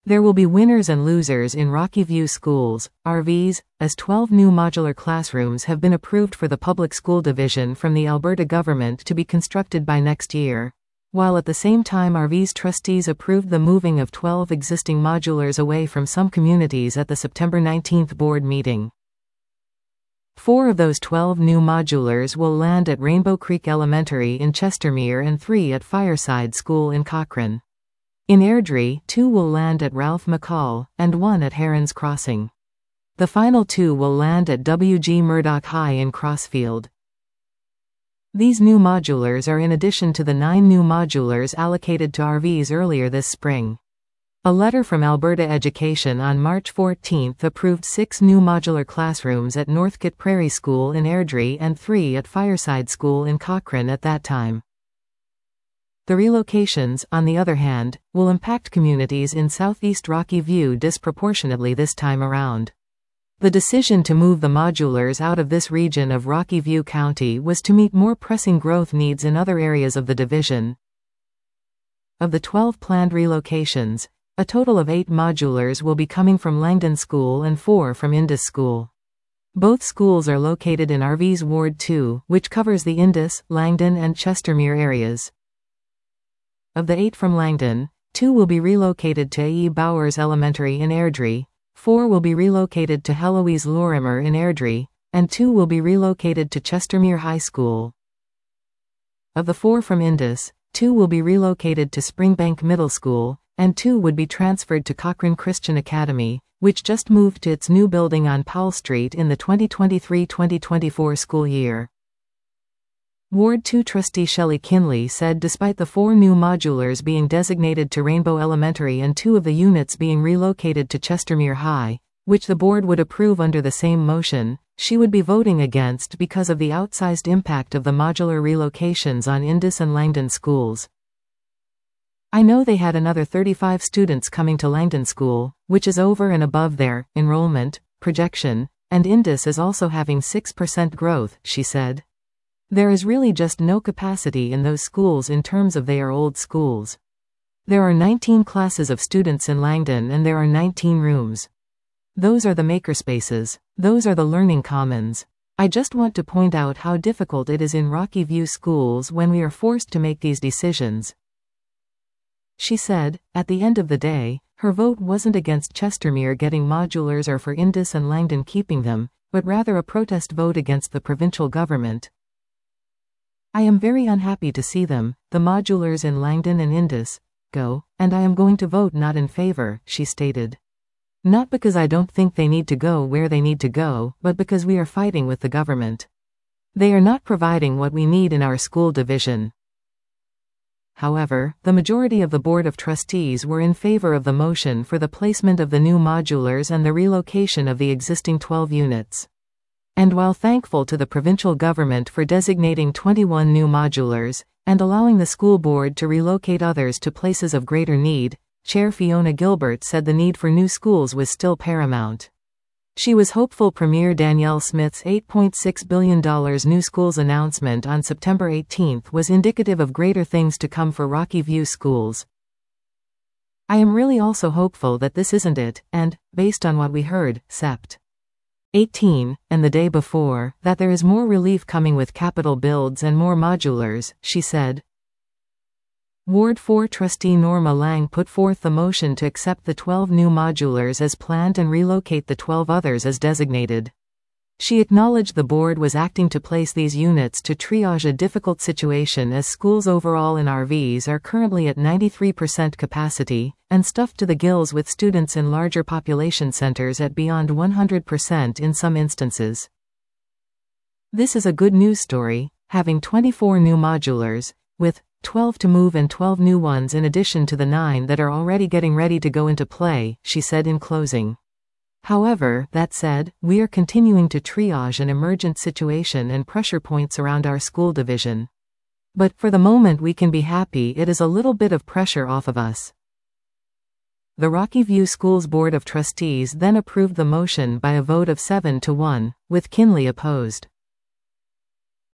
There will be winners and losers in Rocky View Schools, RVs, as 12 new modular classrooms have been approved for the public school division from the Alberta government to be constructed by next year. While at the same time RV's trustees approved the moving of 12 existing modulars away from some communities at the September 19 board meeting. 4 of those 12 new modulars will land at Rainbow Creek Elementary in Chestermere and 3 at Fireside School in Cochrane. In Airdrie, 2 will land at Ralph McCall, and 1 at Heron's Crossing. The final 2 will land at W.G. Murdoch High in Crossfield. These new modulars are in addition to the 9 new modulars allocated to RVs earlier this spring. A letter from Alberta Education on March 14 approved 6 new modular classrooms at Northcote Prairie School in Airdrie and 3 at Fireside School in Cochrane at that time. The relocations, on the other hand, will impact communities in southeast Rocky View disproportionately this time around. The decision to move the modulars out of this region of Rocky View County was to meet more pressing growth needs in other areas of the division. Of the 12 planned relocations, a total of 8 modulars will be coming from Langdon School and 4 from Indus School. Both schools are located in RV's Ward 2, which covers the Indus, Langdon and Chestermere areas. Of the 8 from Langdon, 2 will be relocated to A.E. Bowers Elementary in Airdrie, 4 will be relocated to Heloise Lorimer in Airdrie, and 2 will be relocated to Chestermere High School. Of the 4 from Indus, 2 will be relocated to Springbank Middle School, and 2 would be transferred to Cochrane Christian Academy, which just moved to its new building on Powell Street in the 2023-2024 school year. Ward 2 trustee Shelley Kinley said despite the 4 new modulars being designated to Rainbow Elementary and 2 of the units being relocated to Chestermere High, which the board would approve under the same motion, she would be voting against because of the outsized impact of the modular relocations on Indus and Langdon schools. I know they had another 35 students coming to Langdon School, which is over and above their enrollment projection, and Indus is also having 6% growth, she said. There is really just no capacity in those schools in terms of they are old schools. There are 19 classes of students in Langdon and there are 19 rooms. Those are the makerspaces. Those are the learning commons. I just want to point out how difficult it is in Rocky View schools when we are forced to make these decisions. She said, at the end of the day, her vote wasn't against Chestermere getting modulars or for Indus and Langdon keeping them, but rather a protest vote against the provincial government. I am very unhappy to see them, the modulars in Langdon and Indus, go, and I am going to vote not in favor, she stated. Not because I don't think they need to go where they need to go, but because we are fighting with the government. They are not providing what we need in our school division. However, the majority of the Board of Trustees were in favor of the motion for the placement of the new modulars and the relocation of the existing 12 units. And while thankful to the provincial government for designating 21 new modulars, and allowing the school board to relocate others to places of greater need, Chair Fiona Gilbert said the need for new schools was still paramount. She was hopeful Premier Danielle Smith's $8.6 billion new schools announcement on September 18 was indicative of greater things to come for Rocky View schools. I am really also hopeful that this isn't it, and, based on what we heard, Sept. 18, and the day before, that there is more relief coming with capital builds and more modulars, she said. Ward 4 trustee Norma Lang put forth the motion to accept the 12 new modulars as planned and relocate the 12 others as designated. She acknowledged the board was acting to place these units to triage a difficult situation as schools overall in RVs are currently at 93% capacity, and stuffed to the gills with students in larger population centers at beyond 100% in some instances. This is a good news story, having 24 new modulars, with 12 to move and 12 new ones in addition to the 9 that are already getting ready to go into play, she said in closing. However, that said, we are continuing to triage an emergent situation and pressure points around our school division. But, for the moment we can be happy it is a little bit of pressure off of us. The Rocky View Schools Board of Trustees then approved the motion by a vote of 7-1, with Kinley opposed.